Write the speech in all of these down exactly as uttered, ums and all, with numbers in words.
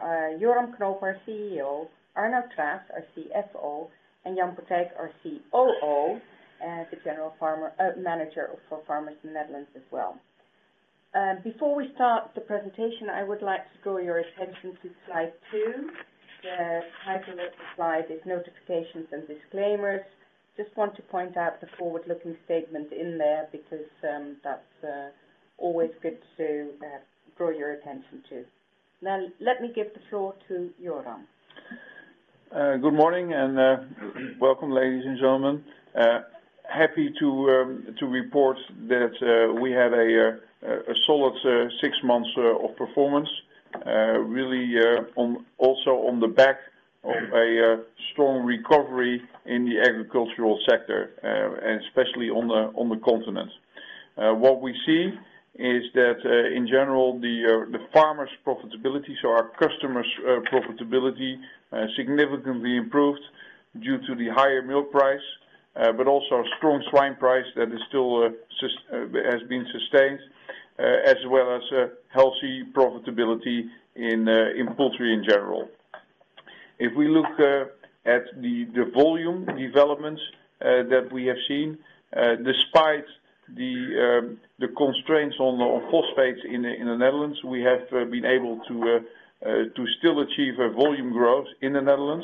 uh, Joram Knoop, our C E O, Arno Traas, our C F O, and Jan Potijk, our C O O, and the General Farmer uh, Manager for Farmers in the Netherlands as well. Uh, before we start the presentation, I would like to draw your attention to slide two. The title of the slide is Notifications and Disclaimers. Just want to point out the forward-looking statement in there because um, that's uh, always good to uh, draw your attention to. Now, let me give the floor to Joram. Uh, good morning and uh, welcome, ladies and gentlemen. Uh, happy to um, to report that uh, we had a, a, a solid uh, six months uh, of performance, uh, really uh, on also on the back of a uh, strong recovery in the agricultural sector, uh, and especially on the on the continent. Uh, what we see is that uh, in general the uh, the farmers' profitability, so our customers' uh, profitability, uh, significantly improved due to the higher milk price, uh, but also a strong swine price that is still uh, sus- uh, has been sustained, uh, as well as uh, healthy profitability in uh, in poultry in general. If we look uh, at the the volume developments uh, that we have seen, uh, despite the um, the constraints on, on phosphates in the, in the Netherlands, we have uh, been able to uh, uh, to still achieve a volume growth in the Netherlands.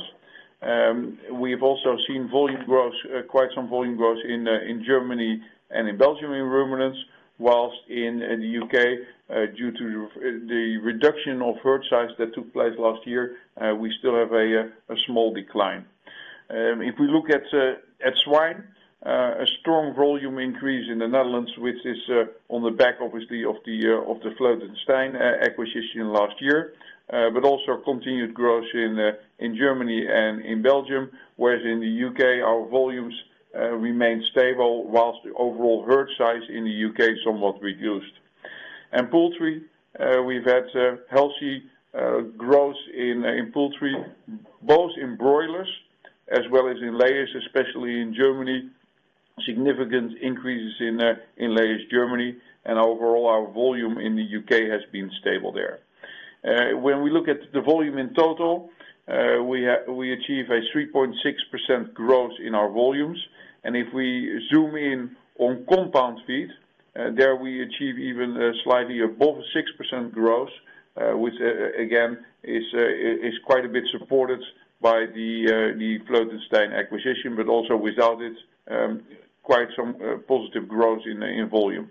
Um, we have also seen volume growth, uh, quite some volume growth in uh, in Germany and in Belgium in ruminants, whilst in, in the U K, uh, due to the reduction of herd size that took place last year, uh, we still have a, a small decline. Um, if we look at uh, at swine, uh, a strong volume increase in the Netherlands, which is uh, on the back, obviously, of the uh, of the Vleuten and Stein uh, acquisition last year, uh, but also continued growth in uh, in Germany and in Belgium, whereas in the U K our volumes uh, remain stable, whilst the overall herd size in the U K somewhat reduced. And poultry, uh, we've had uh, healthy uh, growth in uh, in poultry, both in broilers as well as in layers, especially in Germany. Significant increases in uh, in layers Germany, and overall our volume in the U K has been stable there. Uh, when we look at the volume in total, uh, we ha- we achieve a three point six percent growth in our volumes, and if we zoom in on compound feed, uh, there we achieve even uh, slightly above a six percent growth, uh, which uh, again is uh, is quite a bit supported by the uh, the Vleuten and Stein acquisition, but also without it, um, quite some uh, positive growth in in volume.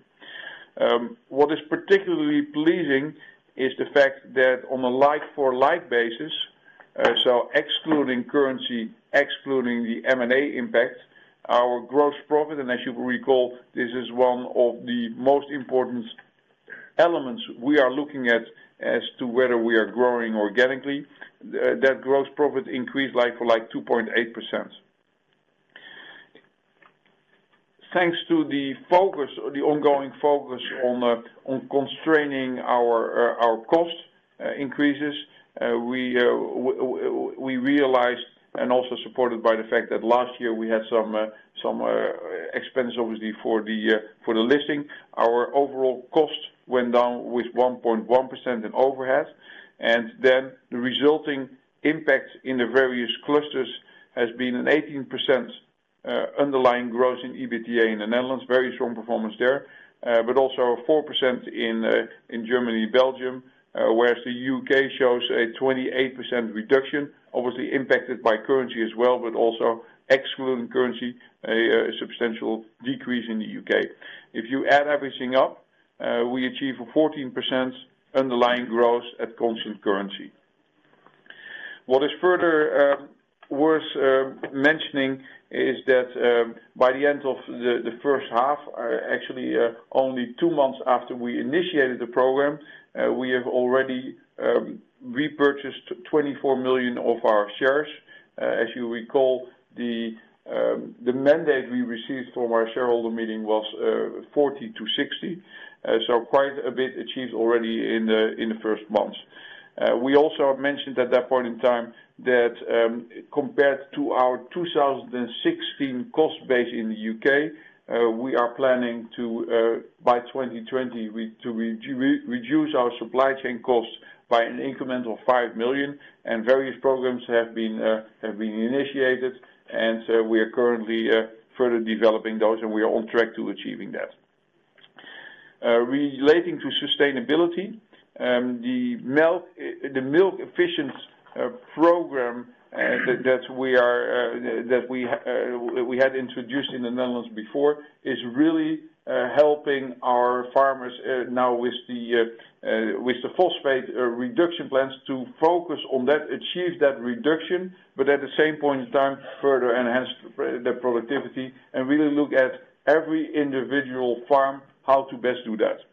Um, what is particularly pleasing is the fact that on a like-for-like basis, uh, so excluding currency, excluding the M and A impact, our gross profit, and as you will recall, this is one of the most important elements we are looking at as to whether we are growing organically, uh, that gross profit increased like-for-like two point eight percent. Thanks to the focus, or the ongoing focus on uh, on constraining our uh, our cost uh, increases, uh, we uh, w- we realized, and also supported by the fact that last year we had some uh, some uh, expense obviously for the uh, for the listing. Our overall cost went down with one point one percent in overhead, and then the resulting impact in the various clusters has been an eighteen percent. Uh, underlying growth in EBITDA in the Netherlands, very strong performance there, uh, but also four percent in uh, in Germany, Belgium, uh, whereas the U K shows a twenty-eight percent reduction, obviously impacted by currency as well, but also excluding currency, a, a substantial decrease in the U K. If you add everything up, uh, we achieve a fourteen percent underlying growth at constant currency. What is further uh, worth uh, mentioning is that um, by the end of the, the first half, uh, actually uh, only two months after we initiated the program, uh, we have already um, repurchased twenty-four million of our shares. Uh, as you recall, the um, the mandate we received from our shareholder meeting was uh, forty to sixty, uh, so quite a bit achieved already in the in the first months. Uh, we also mentioned at that point in time that um, compared to our two thousand sixteen cost base in the U K, uh, we are planning to, uh, by twenty twenty, we, to re- re- reduce our supply chain costs by an incremental five million, and various programs have been uh, have been initiated, and uh, we are currently uh, further developing those, and we are on track to achieving that. Uh, relating to sustainability, um, the milk the milk efficient uh, program uh, that, that we are uh, that we uh, we had introduced in the Netherlands before is really uh, helping our farmers uh, now with the uh, uh, with the phosphate uh, reduction plans to focus on that, achieve that reduction, but at the same point in time further enhance their productivity and really look at every individual farm how to best do that.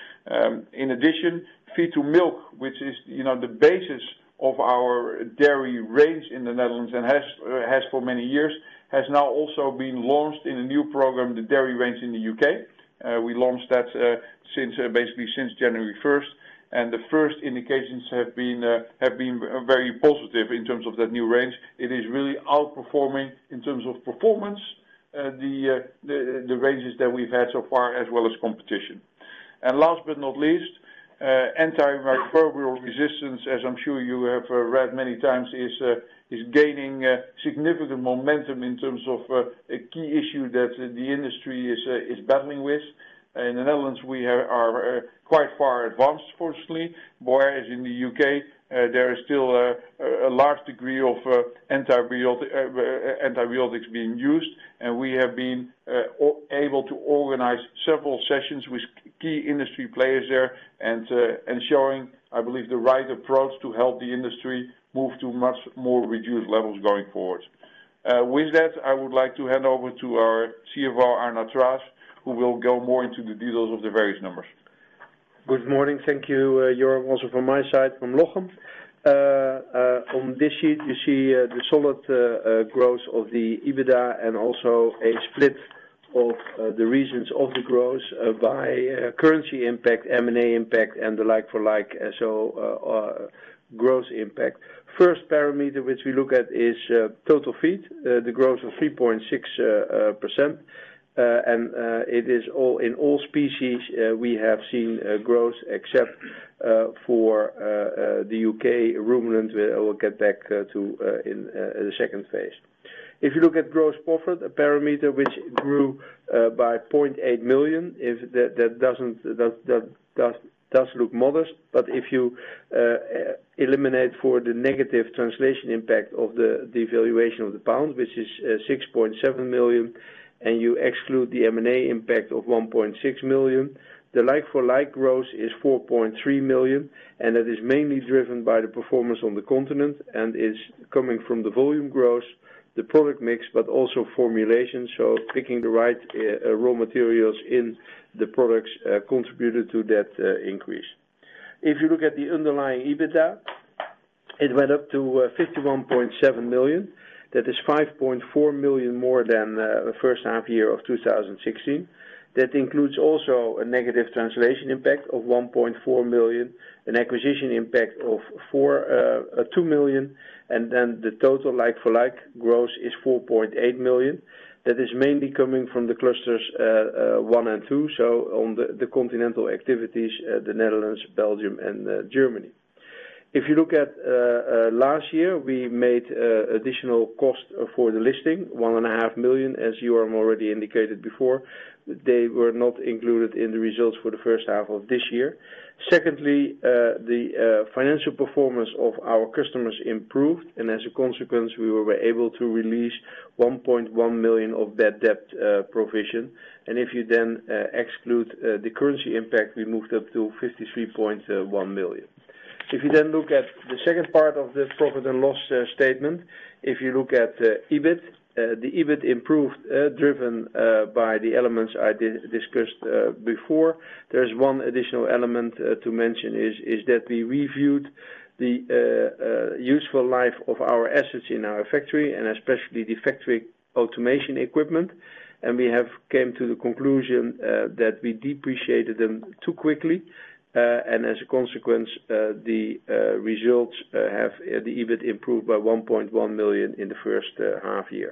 Um, in addition, feed to milk, which is you know the basis of our dairy range in the Netherlands and has uh, has for many years, has now also been launched in a new program, the dairy range in the U K. Uh, we launched that uh, since uh, basically since January first, and the first indications have been uh, have been very positive in terms of that new range. It is really outperforming in terms of performance uh, the, uh, the the ranges that we've had so far, as well as competition. And last but not least, uh, antimicrobial resistance, as I'm sure you have uh, read many times, is uh, is gaining uh, significant momentum in terms of uh, a key issue that uh, the industry is uh, is battling with. Uh, in the Netherlands, we have, are uh, quite far advanced, fortunately, whereas in the U K uh, there is still uh, a large degree of uh, antibiotic, uh, antibiotics being used, and we have been uh, able to organize several sessions with key industry players there, and uh, and showing, I believe, the right approach to help the industry move to much more reduced levels going forward. Uh, with that, I would like to hand over to our C F O, Arnoud Traas, who will go more into the details of the various numbers. Good morning. Thank you, uh, Jorm, also from my side, from Lochem. Uh, uh, on this sheet, you see uh, the solid uh, uh, growth of the EBITDA and also a split of uh, the reasons of the growth uh, by uh, currency impact, M and A impact, and the like-for-like, uh, so uh, uh, growth impact. First parameter which we look at is uh, total feed, uh, the growth of three point six percent. Uh, and uh, it is all in all species uh, we have seen uh, growth except uh, for uh, uh, the U K ruminant. I will get back uh, to uh, in uh, the second phase. If you look at gross profit, a parameter which grew uh, by zero point eight million, if that, that doesn't that, that does does look modest, but if you uh, eliminate for the negative translation impact of the devaluation of the pound, which is uh, six point seven million. And you exclude the M and A impact of one point six million, the like-for-like growth is four point three million, and that is mainly driven by the performance on the continent and is coming from the volume growth, the product mix, but also formulation, so picking the right uh, raw materials in the products uh, contributed to that uh, increase. If you look at the underlying EBITDA, it went up to uh, fifty-one point seven million. That is five point four million more than uh, the first half year of two thousand sixteen. That includes also a negative translation impact of one point four million, an acquisition impact of four, uh, two million, and then the total like-for-like growth is four point eight million. That is mainly coming from the clusters uh, uh, one and two, so on the, the continental activities, uh, the Netherlands, Belgium, and uh, Germany. If you look at uh, uh, last year, we made uh, additional cost for the listing, one and a half million, as Jorm already indicated before. They were not included in the results for the first half of this year. Secondly, uh, the uh, financial performance of our customers improved, and as a consequence, we were able to release one point one million of bad debt uh, provision. And if you then uh, exclude uh, the currency impact, we moved up to fifty-three point one million. If you then look at the second part of the profit and loss uh, statement, if you look at uh, EBIT, uh, the EBIT improved, uh, driven uh, by the elements I di discussed uh, before. There's one additional element uh, to mention is, is that we reviewed the uh, uh, useful life of our assets in our factory, and especially the factory automation equipment. And we have came to the conclusion uh, that we depreciated them too quickly. Uh, and as a consequence, uh, the uh, results uh, have uh, the EBIT improved by one point one million in the first uh, half year.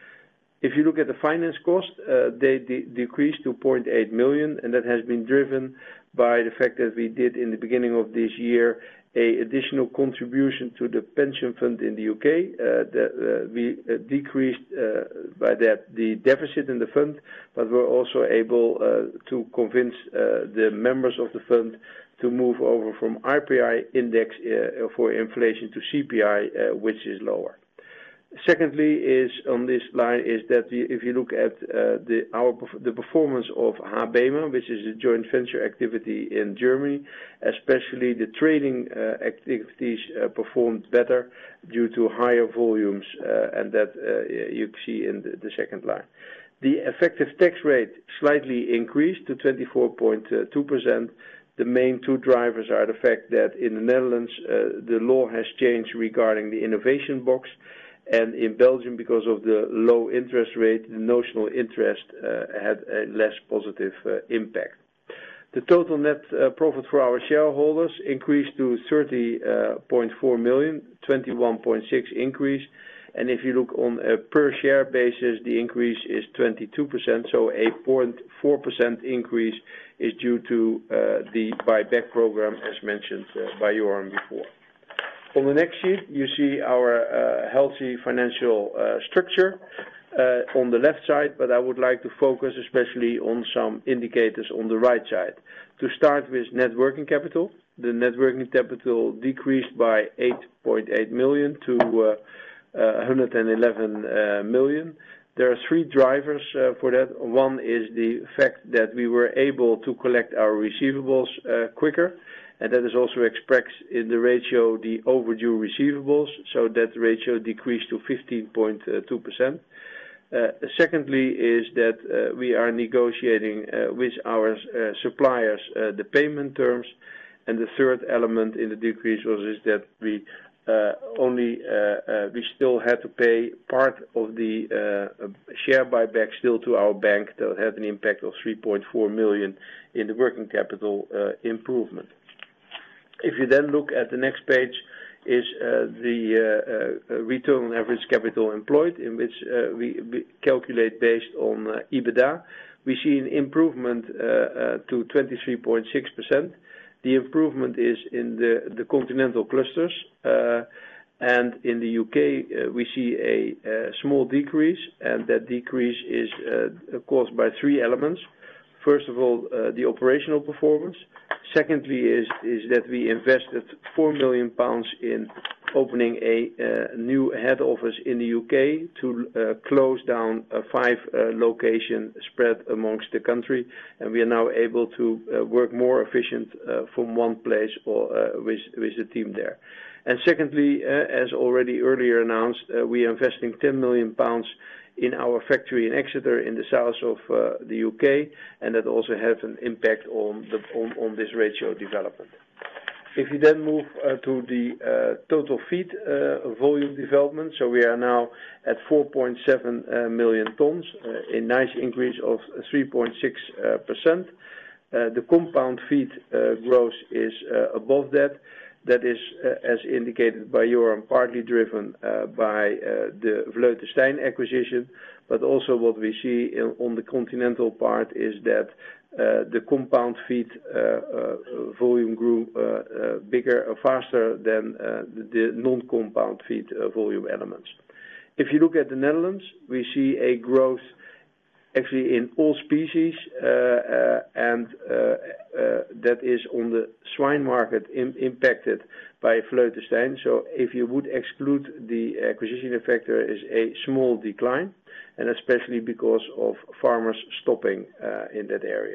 If you look at the finance cost, uh, they de decreased to zero point eight million, and that has been driven by the fact that we did in the beginning of this year a additional contribution to the pension fund in the U K. Uh, that, uh, we uh, decreased uh, by that the deficit in the fund, but we're also able uh, to convince uh, the members of the fund to move over from R P I index uh, for inflation to C P I, uh, which is lower. Secondly, is on this line is that we, if you look at uh, the our the performance of HaBeMa, which is a joint venture activity in Germany, especially the trading uh, activities uh, performed better due to higher volumes, uh, and that uh, you see in the, the second line. The effective tax rate slightly increased to twenty-four point two percent. The main two drivers are the fact that in the Netherlands uh, the law has changed regarding the innovation box. And in Belgium, because of the low interest rate, the notional interest uh, had a less positive uh, impact. The total net uh, profit for our shareholders increased to thirty point four million, twenty-one point six increase. And if you look on a per share basis, the increase is twenty-two percent, so a zero point four percent increase is due to uh, the buyback program as mentioned uh, by Joran before. On the next sheet, you see our uh, healthy financial uh, structure uh, on the left side, but I would like to focus especially on some indicators on the right side. To start with net working capital, the net working capital decreased by eight point eight million to uh, uh, one hundred eleven uh, million. There are three drivers uh, for that. One is the fact that we were able to collect our receivables uh, quicker. And that is also expressed in the ratio, the overdue receivables, so that ratio decreased to fifteen point two percent. Uh, secondly is that uh, we are negotiating uh, with our uh, suppliers uh, the payment terms. And the third element in the decrease was is that we uh, only, uh, uh, we still had to pay part of the uh, share buyback still to our bank. That had an impact of three point four million in the working capital uh, improvement. If you then look at the next page, is uh, the uh, uh, return on average capital employed, in which uh, we, we calculate based on uh, EBITDA. We see an improvement uh, uh, to twenty-three point six percent. The improvement is in the, the continental clusters, uh, and in the U K uh, we see a, a small decrease, and that decrease is uh, caused by three elements. First of all, uh, the operational performance. Secondly is, is that we invested four million pounds in opening a uh, new head office in the U K to uh, close down a five uh, location spread amongst the country, and we are now able to uh, work more efficient uh, from one place or uh, with, with the team there. And secondly, uh, as already earlier announced, uh, we are investing ten million pounds in our factory in Exeter in the south of uh, the U K, and that also has an impact on, the, on, on this ratio development. If you then move uh, to the uh, total feed uh, volume development, so we are now at four point seven uh, million tons, uh, a nice increase of three point six percent. Uh, the compound feed uh, growth is uh, above that. That is, uh, as indicated by Joran, partly driven uh, by uh, the Vleuten Stein acquisition, but also what we see in, on the continental part is that uh, the compound feed uh, uh, volume grew uh, uh, bigger or faster than uh, the, the non-compound feed uh, volume elements. If you look at the Netherlands, we see a growth actually in all species, uh, uh, and uh, uh, that is on the swine market im impacted by Vleuten Stein. So if you would exclude the acquisition effect, there is a small decline, and especially because of farmers stopping uh, in that area.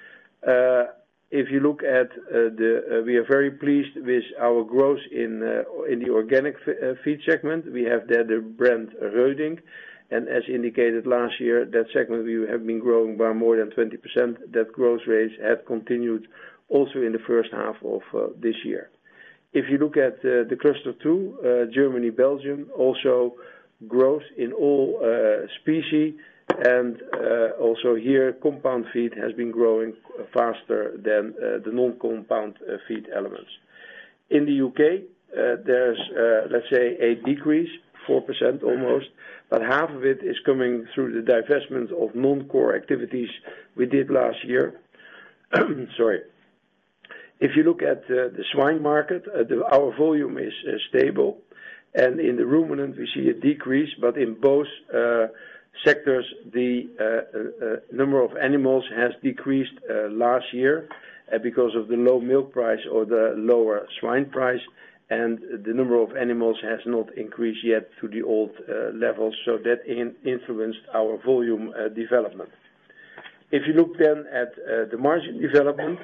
Uh, if you look at uh, the, uh, we are very pleased with our growth in uh, in the organic f uh, feed segment. We have there the brand Reudink. And as indicated last year, that segment we have been growing by more than twenty percent. That growth rate had continued also in the first half of uh, this year. If you look at uh, the cluster two, uh, Germany, Belgium, also growth in all uh, species, and uh, also here compound feed has been growing faster than uh, the non-compound uh, feed elements. In the U K, uh, there's, uh, let's say, a decrease, four percent almost, but half of it is coming through the divestment of non-core activities we did last year. Sorry. If you look at uh, the swine market, uh, the, our volume is uh, stable, and in the ruminant we see a decrease, but in both uh, sectors the uh, uh, number of animals has decreased uh, last year uh, because of the low milk price or the lower swine price, and the number of animals has not increased yet to the old uh, levels, so that in influenced our volume uh, development. If you look then at uh, the margin development,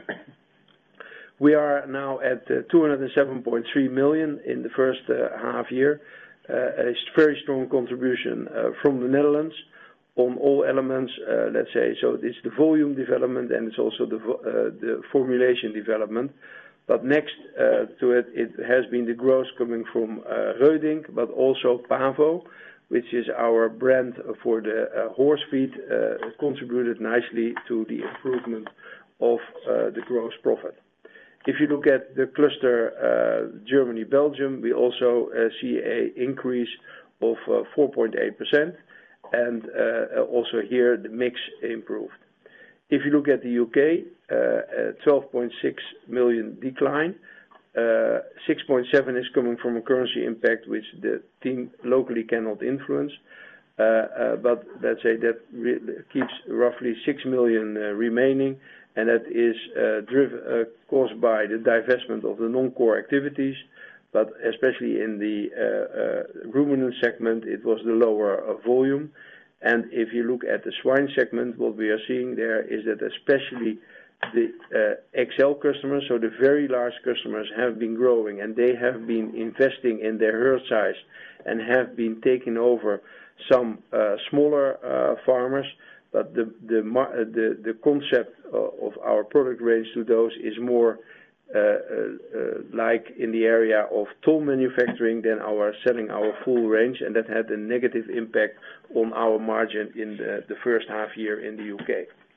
we are now at uh, two hundred seven point three million in the first uh, half year, uh, a very strong contribution uh, from the Netherlands on all elements, uh, let's say. So it's the volume development and it's also the, uh, the formulation development. But next uh, to it, it has been the growth coming from uh, Reudink, but also Pavo, which is our brand for the uh, horse feed, uh, contributed nicely to the improvement of uh, the gross profit. If you look at the cluster uh, Germany-Belgium, we also uh, see an increase of uh, four point eight percent, and uh, also here the mix improved. If you look at the U K, uh, twelve point six million decline, uh, six point seven is coming from a currency impact which the team locally cannot influence, uh, uh, but let's say that re keeps roughly six million uh, remaining, and that is uh, driven, uh, caused by the divestment of the non-core activities, but especially in the uh, uh, ruminant segment it was the lower uh, volume. And if you look at the swine segment, what we are seeing there is that especially the uh, X L customers, so the very large customers, have been growing, and they have been investing in their herd size and have been taking over some uh, smaller uh, farmers. But the the the, the concept of our product range to those is more uh, uh, uh, like in the area of toll manufacturing than our selling our full range, and that had a negative impact on our margin in the, the first half year in the U K.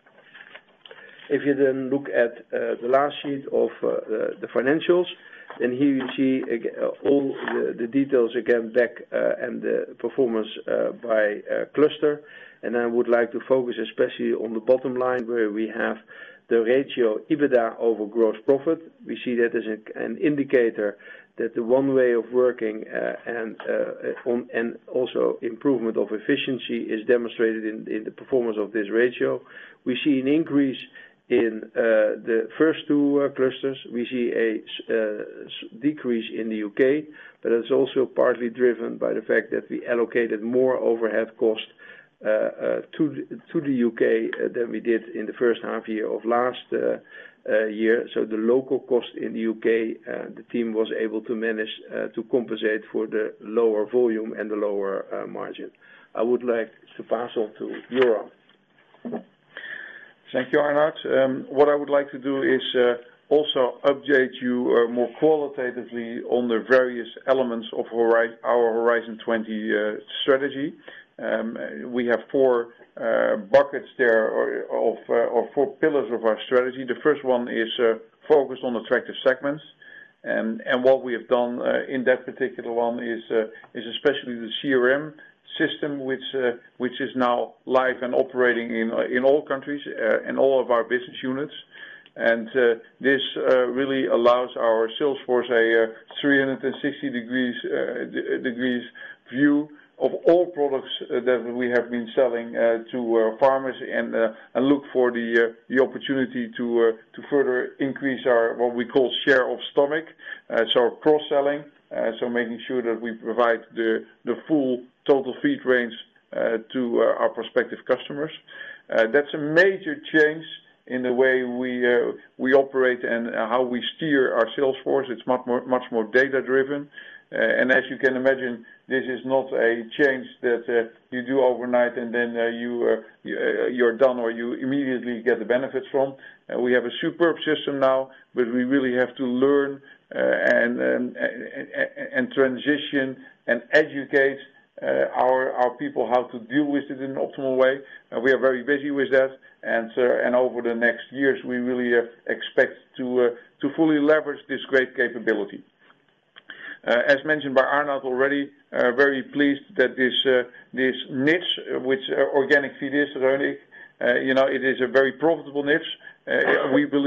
If you then look at uh, the last sheet of uh, the, the financials, then here you see uh, all the, the details again back uh, and the performance uh, by uh, cluster. And I would like to focus especially on the bottom line, where we have the ratio EBITDA over gross profit. We see that as a, an indicator that the one way of working uh, and uh, on, and also improvement of efficiency is demonstrated in, in the performance of this ratio. We see an increase in uh, the first two uh, clusters. We see a uh, decrease in the U K, but it's also partly driven by the fact that we allocated more overhead cost Uh, uh, to, to the U K uh, than we did in the first half year of last uh, uh, year. So the local cost in the U K, uh, the team was able to manage uh, to compensate for the lower volume and the lower uh, margin. I would like to pass on to Joran. Thank you, Arnoud. Um, what I would like to do is uh, also update you uh, more qualitatively on the various elements of Hori- our Horizon twenty uh, strategy. Um, we have four uh, buckets there of uh, or four pillars of our strategy. The first one is uh, focused on attractive segments, and and what we have done uh, in that particular one is uh, is especially the C R M system, which uh, which is now live and operating in uh, in all countries uh, and all of our business units. And uh, this uh, really allows our sales force a uh, three hundred sixty degrees uh, degrees view of all products uh, that we have been selling uh, to uh, farmers, and uh, and look for the uh, the opportunity to uh, to further increase our what we call share of stomach, uh, so cross selling, uh, so making sure that we provide the the full total feed range uh, to uh, our prospective customers. Uh, that's a major change in the way we uh, we operate and uh, how we steer our sales force. It's much more much more data driven, uh, and as you can imagine, this is not a change that uh, you do overnight and then uh, you, uh, you uh, you're done or you immediately get the benefits from. Uh, we have a superb system now, but we really have to learn uh, and, and, and and transition and educate uh, our our people how to deal with it in an optimal way. Uh, we are very busy with that, and uh, and over the next years we really uh, expect to uh, to fully leverage this great capability. Uh, as mentioned by Arnoud already, uh, very pleased that this uh, this niche, uh, which uh, organic feed is, Reudink, uh, you know, it is a very profitable niche. Uh, we believe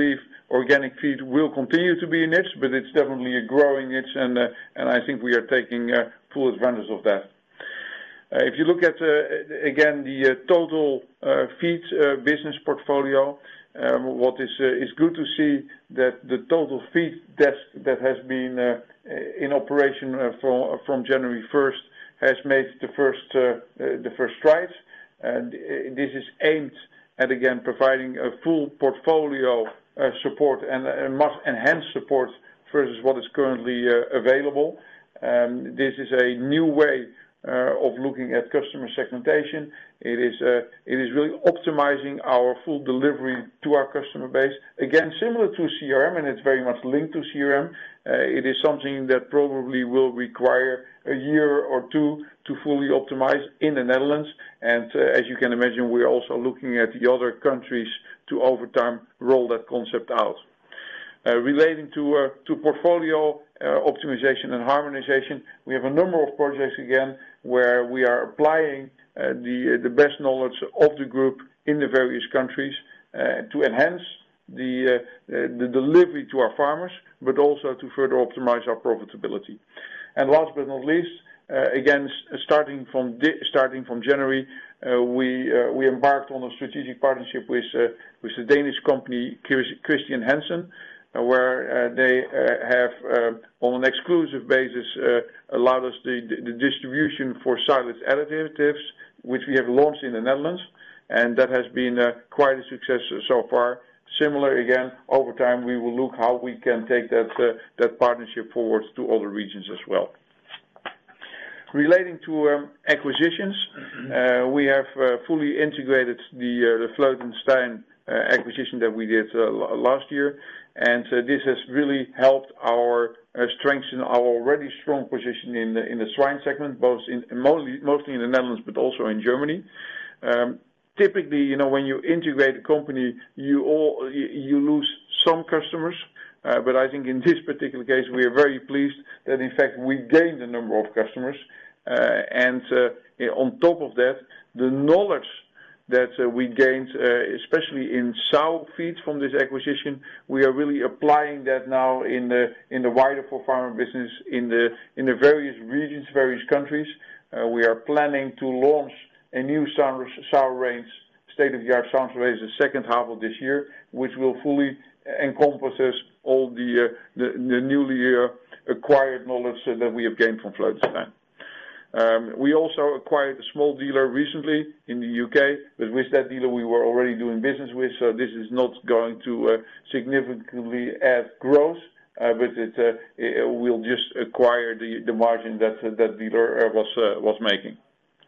organic feed will continue to be a niche, but it's definitely a growing niche, and uh, and I think we are taking uh, full advantage of that. Uh, if you look at uh, again the uh, total uh, feed uh, business portfolio, um, what is uh, is good to see that the total feed desk that has been uh, in operation uh, from from January first has made the first uh, uh, the first strides, and uh, this is aimed at again providing a full portfolio uh, support and uh, much enhanced support versus what is currently uh, available. Um, this is a new way uh, of looking at customer segmentation. It is uh, it is really optimizing our full delivery to our customer base. Again, similar to C R M, and it's very much linked to C R M. Uh, it is something that probably will require a year or two to fully optimize in the Netherlands. And uh, as you can imagine, we're also looking at the other countries to over time roll that concept out. Uh, relating to uh, to portfolio uh, optimization and harmonization, we have a number of projects again where we are applying uh, the uh, the best knowledge of the group in the various countries uh, to enhance the uh, uh, the delivery to our farmers, but also to further optimize our profitability. And last but not least, uh, again starting from starting from January, uh, we uh, we embarked on a strategic partnership with uh, with the Danish company Christian Hansen, uh, where uh, they uh, have uh, on an exclusive basis uh, allowed us the, the distribution for silage additives, which we have launched in the Netherlands, and that has been uh, quite a success so far. Similar again, over time we will look how we can take that uh, that partnership forward to other regions as well. Relating to um, acquisitions, uh, we have uh, fully integrated the uh, the Vleuten-Stein uh, acquisition that we did uh, last year, and uh, this has really helped our uh, strengthen our already strong position in the in the swine segment, both in mostly mostly in the Netherlands but also in Germany. Um, Typically, you know, when you integrate a company, you all you, you lose some customers, uh, but I think in this particular case, we are very pleased that in fact we gained a number of customers, uh, and uh, on top of that, the knowledge that uh, we gained, uh, especially in sow feed from this acquisition, we are really applying that now in the in the wider for farmer business in the in the various regions, various countries. Uh, we are planning to launch a new sow range, state-of-the-art sow range, the second half of this year, which will fully encompasses all the uh, the, the newly uh, acquired knowledge uh, that we have gained from Vleuten-Stein. Um, we also acquired a small dealer recently in the U K, but with that dealer we were already doing business with, so this is not going to uh, significantly add growth, uh, but it, uh, it will just acquire the, the margin that uh, that dealer uh, was uh, was making.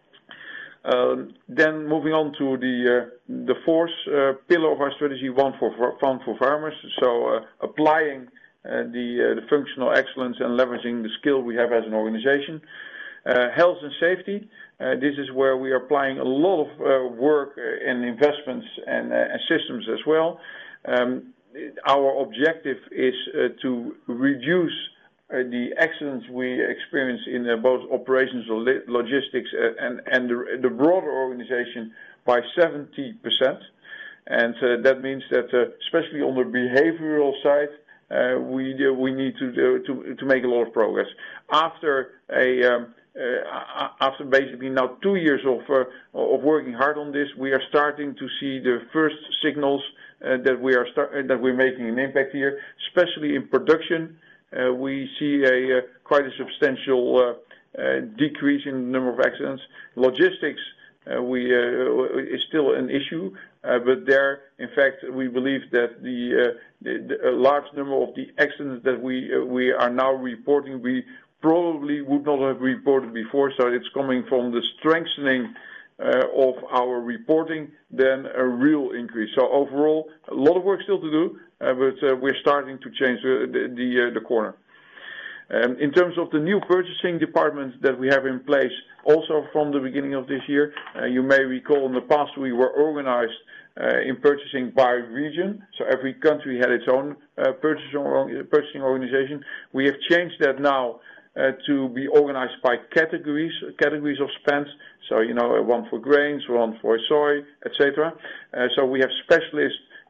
Um, then moving on to the uh, the fourth uh, pillar of our strategy, one for one for farmers. So uh, applying uh, the uh, the functional excellence and leveraging the skill we have as an organization. Uh, health and safety. Uh, this is where we are applying a lot of uh, work and investments and, uh, and systems as well. Um, our objective is uh, to reduce Uh, the accidents we experience in uh, both operations, logistics, uh, and, and the, the broader organization by seventy percent. And uh, that means that, uh, especially on the behavioral side, uh, we uh, we need to, uh, to to make a lot of progress. After a um, uh, after basically now two years of uh, of working hard on this, we are starting to see the first signals uh, that we are start, uh, that we're making an impact here, especially in production. Uh, we see a uh, quite a substantial uh, uh, decrease in the number of accidents. Logistics uh, we uh, is still an issue, uh, but there, in fact, we believe that the, uh, the, the a large number of the accidents that we uh, we are now reporting, we probably would not have reported before. So it's coming from the strengthening uh, of our reporting, then a real increase. So overall, a lot of work still to do. Uh, but uh, we're starting to change the the, the, uh, the corner. Um, in terms of the new purchasing departments that we have in place, also from the beginning of this year, uh, you may recall in the past we were organized uh, in purchasing by region, so every country had its own uh, purchasing, purchasing organization. We have changed that now uh, to be organized by categories, categories of spend. So you know, one for grains, one for soy, et cetera. Uh, so we have specialists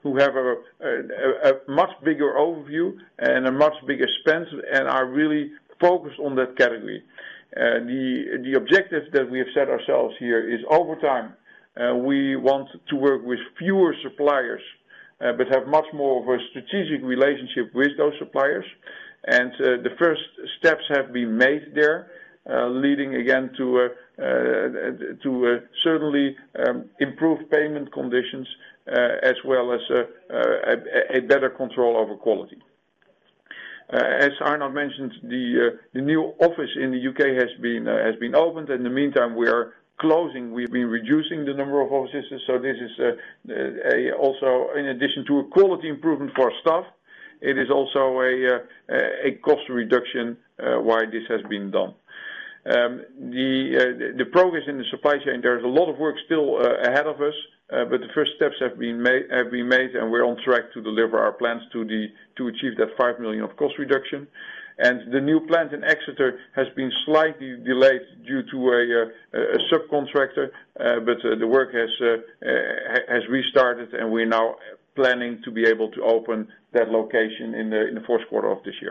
who have a, a, a much bigger overview and a much bigger spend and are really focused on that category. Uh, the, the objective that we have set ourselves here is over time uh, we want to work with fewer suppliers uh, but have much more of a strategic relationship with those suppliers. And uh, the first steps have been made there, uh, leading again to uh, uh, to uh, certainly um, improve payment conditions uh, as well as uh, uh, a, a better control over quality. Uh, as Arnoud mentioned, the uh, the new office in the U K has been uh, has been opened. In the meantime, we are closing. We've been reducing the number of offices. So this is uh, a, also, in addition to a quality improvement for our staff, it is also a uh, a cost reduction uh, why this has been done. Um, the uh, the progress in the supply chain, there's a lot of work still uh, ahead of us. Uh, but the first steps have been made, have been made, and we're on track to deliver our plans to the to achieve that five million of cost reduction. And the new plant in Exeter has been slightly delayed due to a, a, a subcontractor, uh, but uh, the work has uh, uh, has restarted, and we're now planning to be able to open that location in the in the fourth quarter of this year.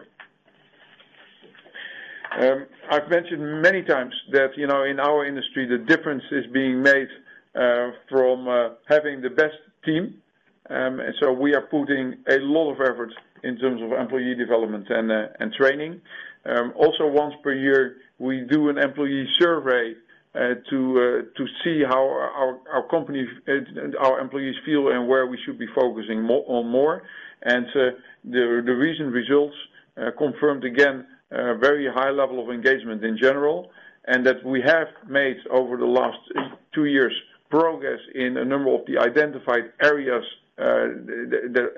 Um, I've mentioned many times that you know in our industry the difference is being made Uh, from uh, having the best team, um, and so we are putting a lot of effort in terms of employee development and uh, and training. Um, also, once per year, we do an employee survey uh, to uh, to see how our our company, uh, our employees feel, and where we should be focusing more, on more. And uh, the the recent results uh, confirmed again a very high level of engagement in general, and that we have made over the last two years progress in a number of the identified areas uh, that,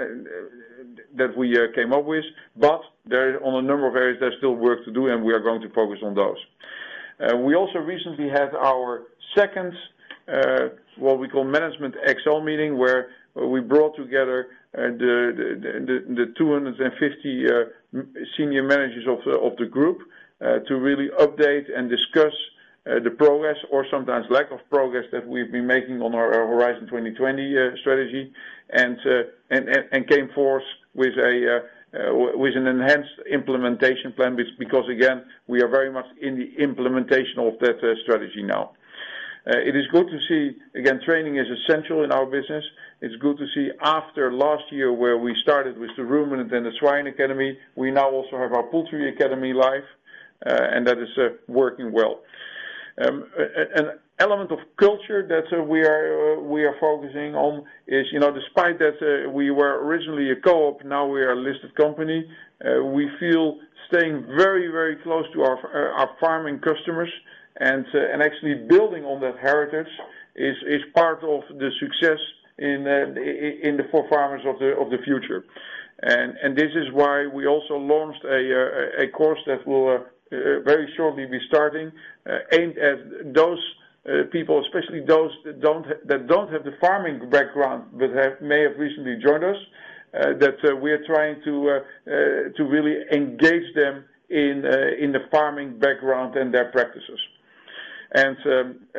that we uh, came up with, but there, on a number of areas there's still work to do, and we are going to focus on those. Uh, we also recently had our second, uh, what we call Management X L meeting, where we brought together uh, the, the, the, the two hundred fifty uh, senior managers of the, of the group uh, to really update and discuss Uh, the progress or sometimes lack of progress that we've been making on our, our Horizon twenty twenty uh, strategy, and, uh, and, and and came forth with a uh, uh, with an enhanced implementation plan, because again we are very much in the implementation of that uh, strategy now. Uh, it is good to see, again, training is essential in our business. It's good to see after last year where we started with the Ruminant and the Swine Academy, we now also have our Poultry Academy live, uh, and that is uh, working well. Um, an element of culture that uh, we are uh, we are focusing on is, you know, despite that uh, we were originally a co-op, now we are a listed company. Uh, we feel staying very very close to our uh, our farming customers, and uh, and actually building on that heritage is is part of the success in uh, in the for farmers of the of the future, and and this is why we also launched a a, a course that will. Uh, Uh, very shortly be starting, uh, aimed at those uh, people, especially those that don't ha that don't have the farming background but have may have recently joined us. Uh, that uh, we are trying to uh, uh, to really engage them in uh, in the farming background and their practices. And um,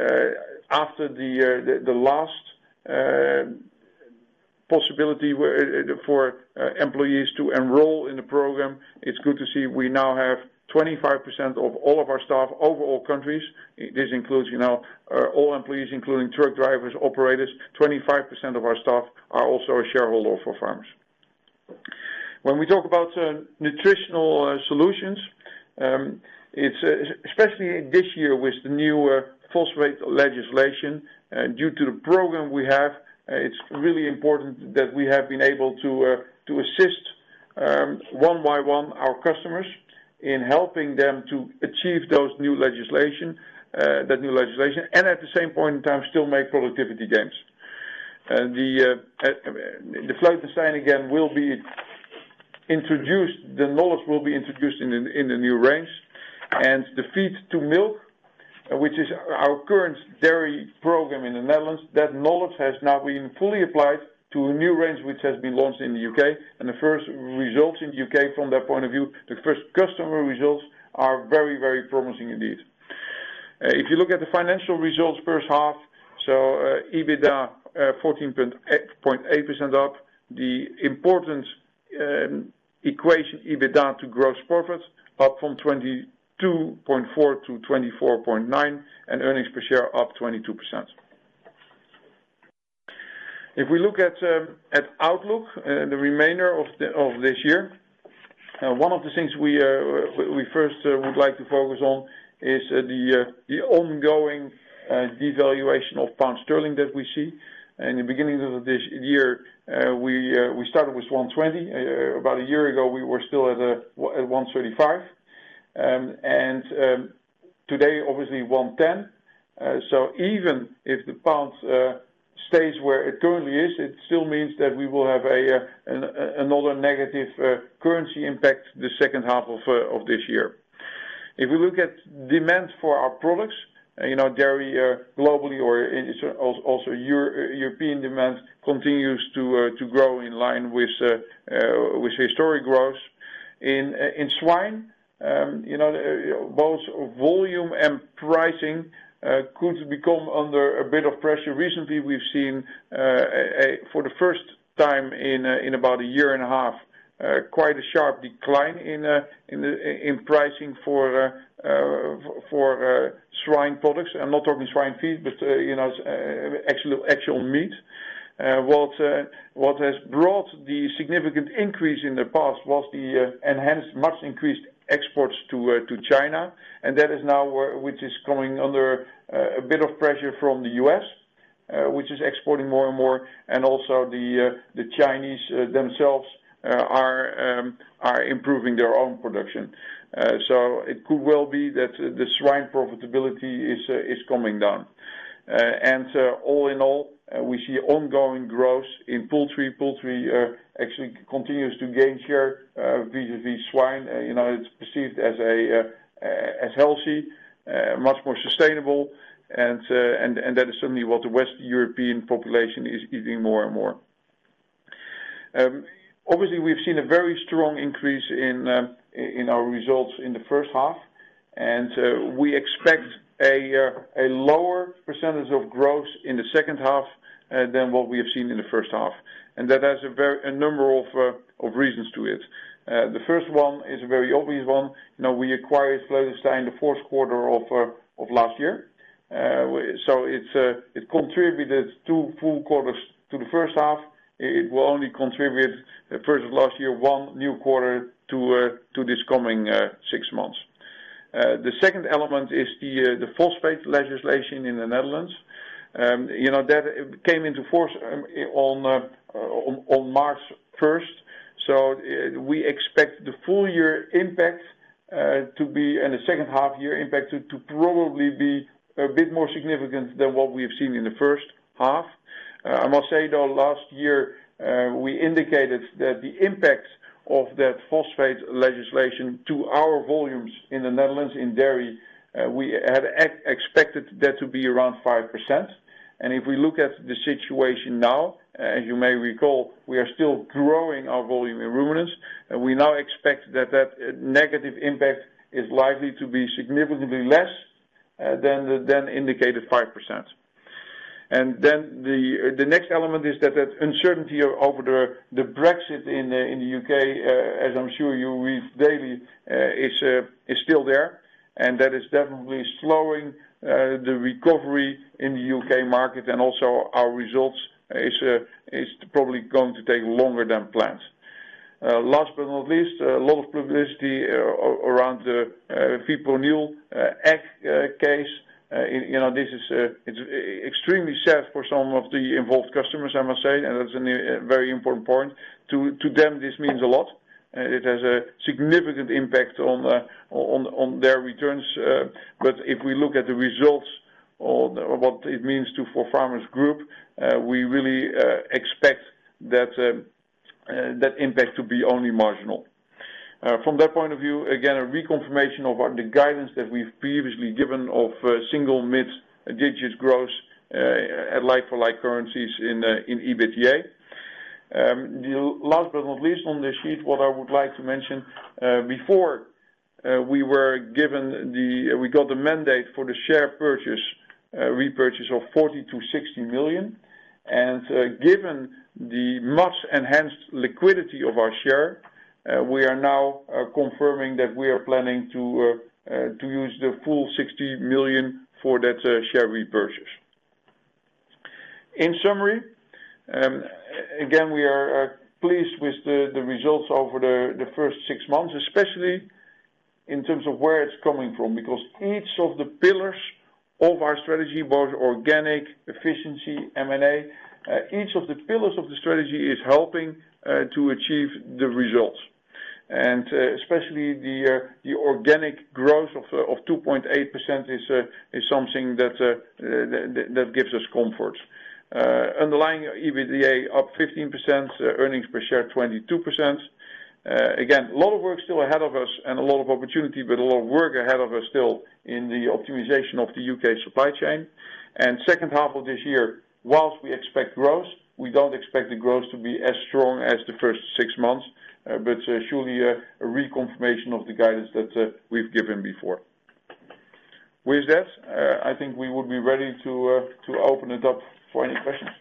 uh, after the, uh, the the last uh, possibility for uh, employees to enroll in the program, it's good to see we now have twenty-five percent of all of our staff over all countries. This includes, you know, uh, all employees, including truck drivers, operators. twenty-five percent of our staff are also a shareholder for farmers. When we talk about uh, nutritional uh, solutions, um, it's uh, especially this year with the new uh, phosphate legislation, uh, due to the program we have, uh, it's really important that we have been able to uh, to assist um, one by one our customers in helping them to achieve those new legislation, uh, that new legislation, and at the same point in time still make productivity gains. Uh, the uh, uh, the Vleutenstein again will be introduced. The knowledge will be introduced in the, in the new range, and the feed to milk, uh, which is our current dairy program in the Netherlands. That knowledge has now been fully applied to a new range which has been launched in the U K, and the first results in the U K from that point of view, the first customer results are very, very promising indeed. Uh, if you look at the financial results first half, so uh, EBITDA uh, fourteen point eight percent up, the important um, equation EBITDA to gross profit up from twenty-two point four to twenty-four point nine, and earnings per share up twenty-two percent. If we look at um, at outlook, uh, the remainder of the, of this year, uh, one of the things we uh, we first uh, would like to focus on is uh, the uh, the ongoing uh, devaluation of pound sterling that we see. In the beginning of this year, uh, we uh, we started with one twenty. Uh, about a year ago, we were still at a, at one thirty-five, um, and um, today, obviously, one ten. Uh, so even if the pound uh, stays where it currently is, it still means that we will have a, uh, an, another negative uh, currency impact the second half of uh, of this year. If we look at demand for our products, uh, you know, dairy uh, globally or in, also Euro, European demand continues to uh, to grow in line with uh, uh, with historic growth. In uh, in swine, um, you know, both volume and pricing uh, could become under a bit of pressure. Recently, we've seen uh, a, a, for the first time in uh, in about a year and a half, Uh, quite a sharp decline in uh, in, the, in pricing for uh, uh, for uh, swine products. I'm not talking swine feed, but uh, you know, uh, actual actual meat. Uh, what uh, what has brought the significant increase in the past was the uh, enhanced, much increased exports to uh, to China, and that is now uh, which is coming under uh, a bit of pressure from the U S. Uh, which is exporting more and more, and also the uh, the Chinese uh, themselves Uh, are um, are improving their own production. Uh, so it could well be that uh, the swine profitability is uh, is coming down. Uh, and uh, all in all, uh, we see ongoing growth in poultry. Poultry uh, actually continues to gain share uh, vis-a-vis swine. Uh, you know, it's perceived as a uh, as healthy, uh, much more sustainable, and uh, and and that is certainly what the West European population is eating more and more. Um, Obviously, we've seen a very strong increase in uh, in our results in the first half, and uh, we expect a uh, a lower percentage of growth in the second half uh, than what we have seen in the first half, and that has a very a number of uh, of reasons to it. Uh, the first one is a very obvious one. You know, we acquired Vleuten-Stein the fourth quarter of uh, of last year, uh, so it's uh, it contributed two full quarters to the first half. It will only contribute uh, first of last year one new quarter to uh, to this coming uh, six months. Uh, the second element is the uh, the phosphate legislation in the Netherlands. Um, you know that came into force um, on, uh, on on March first. So uh, we expect the full year impact uh, to be, and the second half year impact to, to probably be a bit more significant than what we have seen in the first half. Uh, I must say, though, last year uh, we indicated that the impact of that phosphate legislation to our volumes in the Netherlands in dairy, uh, we had ex- expected that to be around five percent. And if we look at the situation now, uh, as you may recall, we are still growing our volume in ruminants, and we now expect that that uh, negative impact is likely to be significantly less uh, than the then indicated five percent. And then the the next element is that that uncertainty over the the Brexit in uh, in the U K, uh, as I'm sure you read daily, uh, is uh, is still there, and that is definitely slowing uh, the recovery in the U K market, and also our results is uh, is probably going to take longer than planned. Uh, last but not least, a lot of publicity uh, around the uh, fipronil uh, egg uh, case. Uh, you know, this is uh, it's extremely sad for some of the involved customers, I must say, and that's a very important point. To to them, this means a lot. Uh, it has a significant impact on uh, on on their returns. Uh, but if we look at the results or what it means to ForFarmers Group, uh, we really uh, expect that uh, uh, that impact to be only marginal. Uh, from that point of view, again, a reconfirmation of our, the guidance that we've previously given of uh, single mid-digit growth uh, at like-for-like currencies in uh, in EBITDA. Um, the last but not least on this sheet, what I would like to mention, uh, before uh, we were given the, uh, we got the mandate for the share purchase, uh, repurchase of forty to sixty million. And uh, given the much enhanced liquidity of our share, uh, we are now uh, confirming that we are planning to uh, uh, to use the full sixty million for that uh, share repurchase. In summary, um, again, we are uh, pleased with the, the results over the, the first six months, especially in terms of where it's coming from, because each of the pillars of our strategy, both organic, efficiency, M and A, uh, each of the pillars of the strategy is helping uh, to achieve the results. And uh, especially the uh, the organic growth of uh, of two point eight percent is uh, is something that uh, that, that gives us comfort. Uh, underlying EBITDA up fifteen percent, uh, earnings per share twenty-two percent. Uh, again, a lot of work still ahead of us and a lot of opportunity, but a lot of work ahead of us still in the optimization of the U K supply chain. And second half of this year, whilst we expect growth, we don't expect the growth to be as strong as the first six months, uh, but uh, surely uh, a reconfirmation of the guidance that uh, we've given before. With that, uh, I think we would be ready to uh, to open it up for any questions.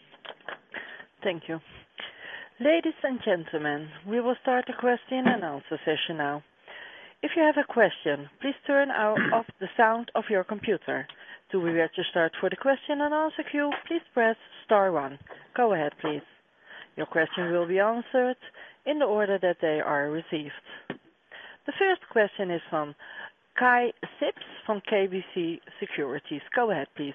Thank you. Ladies and gentlemen, we will start the question and answer session now. If you have a question, please turn off the sound of your computer. To be registered for the question and answer queue, please press star one. Go ahead, please. Your question will be answered in the order that they are received. The first question is from Kai Sips from K B C Securities. Go ahead, please.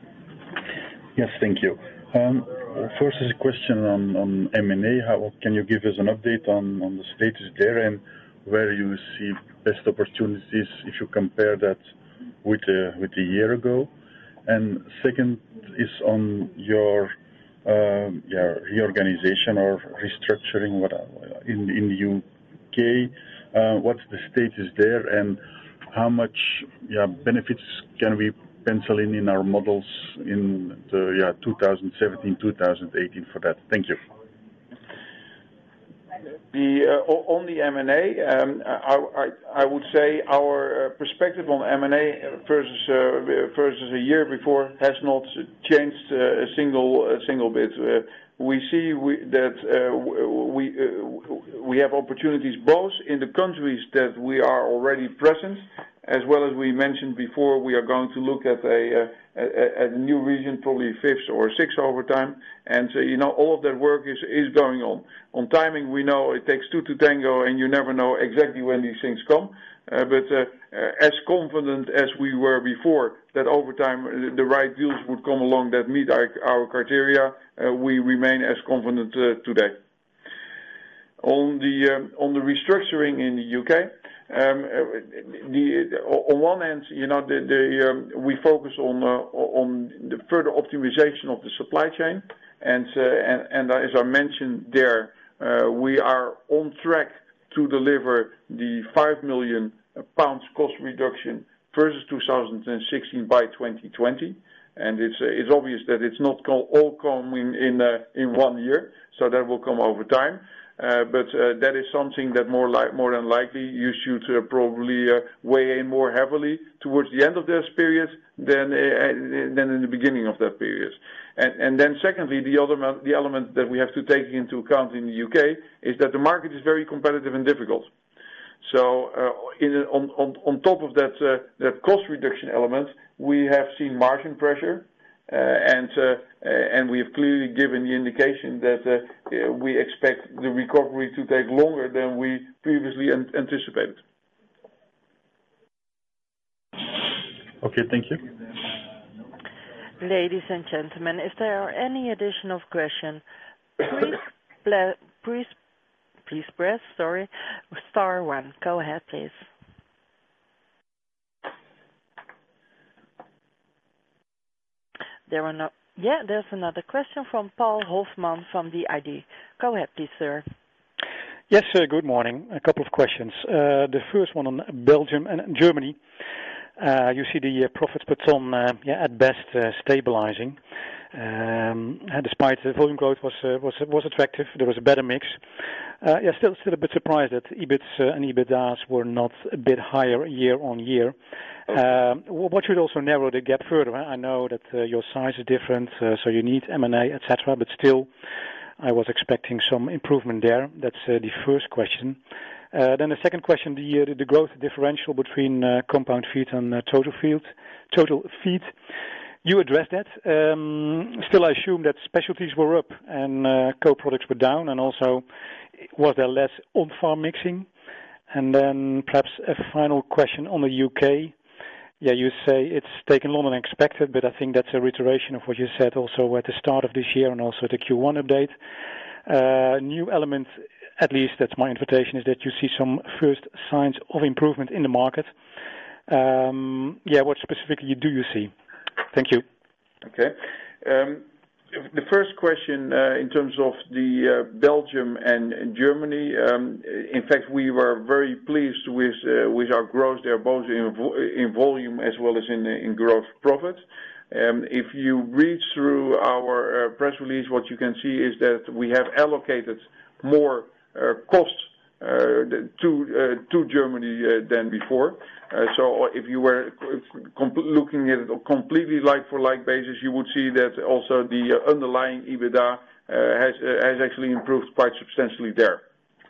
Yes, thank you. Um, first is a question on, on M and A. How can you give us an update on, on the status there and where you see best opportunities if you compare that with a, with a year ago? And second is on your uh, yeah, reorganization or restructuring what, in, in the U K. Uh, what's the status there and how much yeah, benefits can we pencil in in our models in the yeah, twenty seventeen to twenty eighteen for that? Thank you. The, uh, on the M and A, um, I, I, I would say our uh, perspective on M and A versus uh, versus a year before has not changed uh, a single a single bit. Uh, we see we, that uh, we uh, we have opportunities both in the countries that we are already present, as well as we mentioned before, we are going to look at a, uh, at a new region, probably fifth or sixth over time. And, uh, you know, all of that work is, is going on. On timing, we know it takes two to tango, and you never know exactly when these things come. Uh, but uh, uh, as confident as we were before that over time uh, the right deals would come along that meet our, our criteria, uh, we remain as confident uh, today. On the, um, on the restructuring in the U K, Um, the, on one hand, you know, the, the, um, we focus on uh, on the further optimization of the supply chain, and uh, and, and as I mentioned there, uh, we are on track to deliver the five million pounds cost reduction versus two thousand sixteen by twenty twenty, and it's uh, it's obvious that it's not all coming in uh, in one year, so that will come over time. Uh, but uh, that is something that more like more than likely you should uh, probably uh, weigh in more heavily towards the end of this period than uh, than in the beginning of that period. And, and then secondly, the other the element that we have to take into account in the U K is that the market is very competitive and difficult. So uh, in, on, on on top of that uh, that cost reduction element, we have seen margin pressure. Uh, and uh, uh, and we have clearly given the indication that uh, uh, we expect the recovery to take longer than we previously an anticipated. Okay, thank you. Ladies and gentlemen, if there are any additional questions, please, please, please press sorry, star one. Go ahead, please. There are no. Yeah, there's another question from Paul Hofman from the I D. Go ahead, please, sir. Yes, uh, good morning. A couple of questions. Uh, the first one on Belgium and Germany. Uh, you see the uh, profits per ton, uh, yeah, at best uh, stabilizing. Um, and despite the volume growth was uh, was was attractive, there was a better mix. Uh, yeah, still still a bit surprised that E B I Ts uh, and EBITDAs were not a bit higher year on year. Um, what should also narrow the gap further? I know that uh, your size is different, uh, so you need M and A, et cetera. But still, I was expecting some improvement there. That's uh, the first question. Uh, then the second question, the uh, the growth differential between uh, compound feed and uh, total feed. Total feed. You addressed that. Um, still, I assume that specialties were up and uh, co-products were down, and also was there less on-farm mixing? And then perhaps a final question on the U K. Yeah, you say it's taken longer than expected, but I think that's a reiteration of what you said also at the start of this year and also the Q one update. Uh, new element, at least that's my interpretation, is that you see some first signs of improvement in the market. Um, yeah, what specifically do you see? Thank you. Okay. Um, the first question uh, in terms of the uh, Belgium and, and Germany, um, in fact, we were very pleased with uh, with our growth there, both in, vo in volume as well as in, in gross profit. Um, if you read through our uh, press release, what you can see is that we have allocated more uh, costs uh, to uh, to Germany uh, than before. Uh, so if you were looking at it on completely like-for-like basis, you would see that also the uh, underlying EBITDA uh, has uh, has actually improved quite substantially there.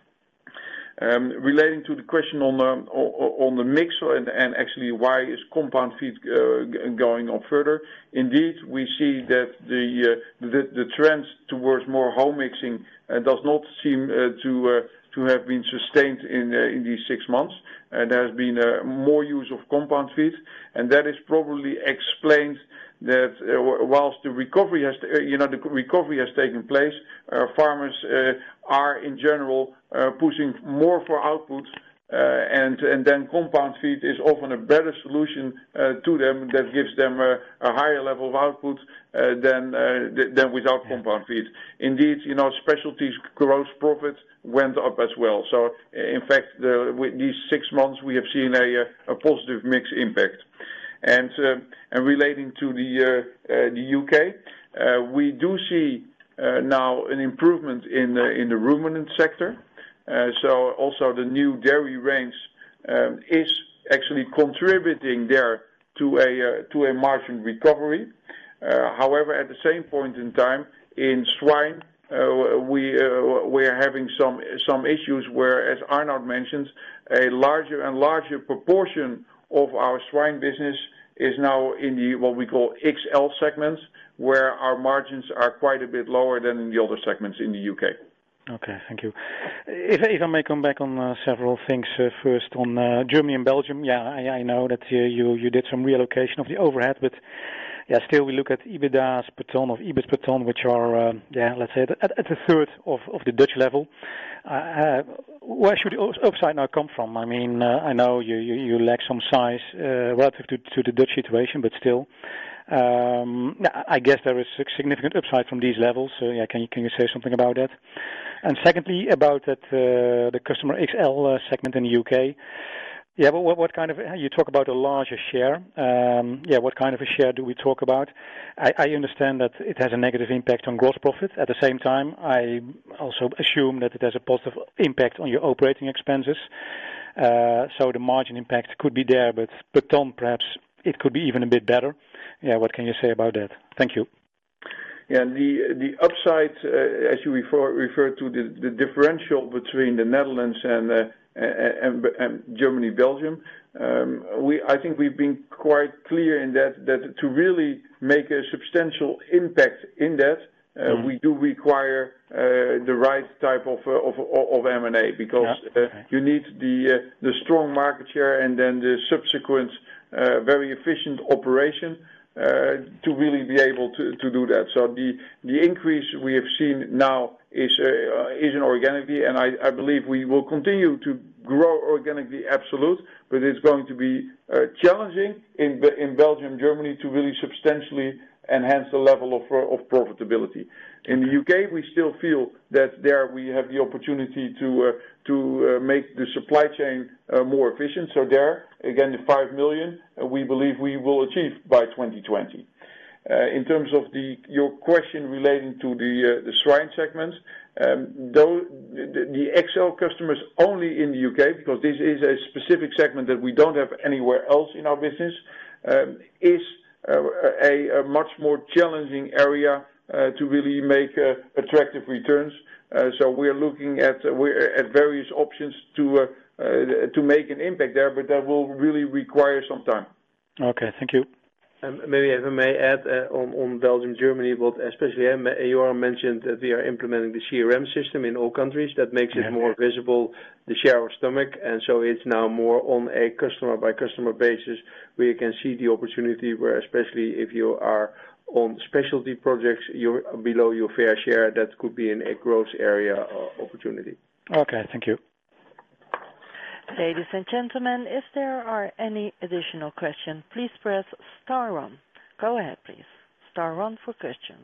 Um, relating to the question on the on the mix and, and actually why is compound feed uh, going on further? Indeed, we see that the uh, the, the trend towards more home mixing uh, does not seem uh, to uh, to have been sustained in uh, in these six months. Uh, there has been uh, more use of compound feed, and that is probably explained that uh, whilst the recovery has, uh, you know, the recovery has taken place, uh, farmers uh, are in general uh, pushing more for output, uh, and and then compound feed is often a better solution uh, to them that gives them a, a higher level of output uh, than uh, th than without yeah. compound feed. Indeed, you know, specialties gross profit went up as well. So in fact, the, with these six months, we have seen a, a positive mix impact. And uh, and relating to the uh, uh, the U K, uh, we do see uh, now an improvement in uh, in the ruminant sector. Uh, so also the new dairy range um, is actually contributing there to a uh, to a margin recovery. Uh, however, at the same point in time, in swine, uh, we uh, we are having some some issues where, as Arnoud mentioned, a larger and larger proportion of our swine business is now in the what we call X L segments, where our margins are quite a bit lower than in the other segments in the U K. Okay, thank you. If, if I may come back on uh, several things, uh, first on uh, Germany and Belgium, yeah, I, I know that uh, you, you did some reallocation of the overhead, but yeah, still we look at EBITDAs per ton, of E B I T per ton, which are, uh, yeah, let's say at, at a third of, of the Dutch level. Uh, where should the upside now come from? I mean, uh, I know you, you, you lack some size uh, relative to, to the Dutch situation, but still, um, I guess there is a significant upside from these levels. So, yeah, can you can you say something about that? And secondly, about that uh, the customer X L uh, segment in the U K. Yeah, but what, what kind of, you talk about a larger share. Um, yeah, what kind of a share do we talk about? I, I understand that it has a negative impact on gross profit. At the same time, I also assume that it has a positive impact on your operating expenses. Uh, so the margin impact could be there, but per ton perhaps it could be even a bit better. Yeah, what can you say about that? Thank you. Yeah, the the upside, uh, as you refer refer to the, the differential between the Netherlands and uh, and, and Germany, Belgium, um, we I think we've been quite clear in that that to really make a substantial impact in that, uh, mm. we do require uh, the right type of uh, of, of M and A, because yeah. okay. uh, you need the uh, the strong market share and then the subsequent uh, very efficient operation. Uh, to really be able to, to do that. So the the increase we have seen now is uh, is an organically, and I, I believe we will continue to grow organically, absolute, but it's going to be uh, challenging in in Belgium, Germany to really substantially enhance the level of uh, of profitability. In the U K, we still feel that there we have the opportunity to uh, to uh, make the supply chain uh, more efficient. So there, again, the five million uh, we believe we will achieve by twenty twenty. Uh, in terms of the your question relating to the uh, the swine segment, um, though the, the X L customers only in the U K, because this is a specific segment that we don't have anywhere else in our business, um, is uh, a, a much more challenging area uh, to really make uh, attractive returns. Uh, so we're looking at uh, we're at various options to uh, uh, to make an impact there, but that will really require some time. Okay, thank you. Um, maybe if I may add uh, on, on Belgium, Germany, but especially uh, Joram mentioned that we are implementing the C R M system in all countries. That makes it Yeah. more visible, the share of stomach, and so it's now more on a customer-by-customer basis where you can see the opportunity where, especially if you are on specialty projects, you're below your fair share, that could be in a growth area uh, opportunity. Okay, thank you. Ladies and gentlemen, if there are any additional questions, please press star one. Go ahead, please. Star one for questions.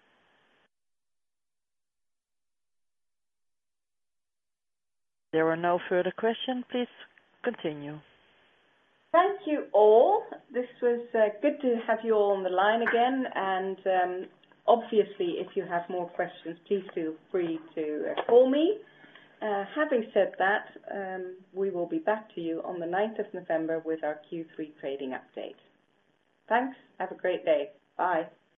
There are no further questions. Please continue. Thank you all. This was uh, good to have you all on the line again. And um, obviously, if you have more questions, please feel free to uh, call me. Uh, having said that, um, we will be back to you on the ninth of November with our Q three trading update. Thanks. Have a great day. Bye.